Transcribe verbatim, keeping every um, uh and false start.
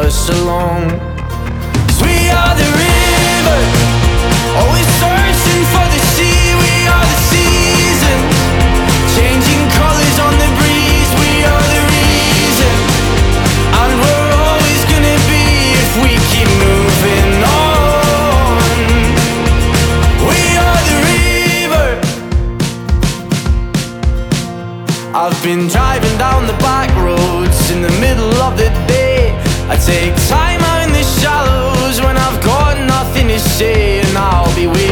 us along. 'Cause we are the river, always searching for the sea. We are the season, changing colors on the breeze. We are the reason, and we're always gonna be if we keep moving on. We are the river. I've been driving down the back roads in the middle of the day. I take time out in the shallows when I've got nothing to say, and I'll be waiting